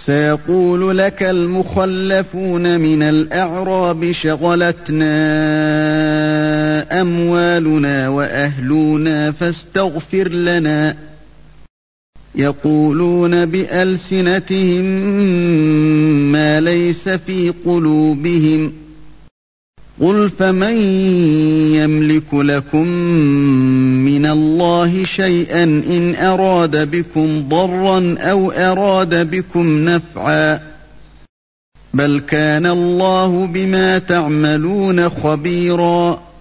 سيقول لك المخلفون من الأعراب شغلتنا أموالنا وأهلنا فاستغفر لنا يقولون بألسنتهم ما ليس في قلوبهم قل فمن يملك لكم من الله شيئا إن أراد بكم ضرا أو أراد بكم نفعا بل كان الله بما تعملون خبيرا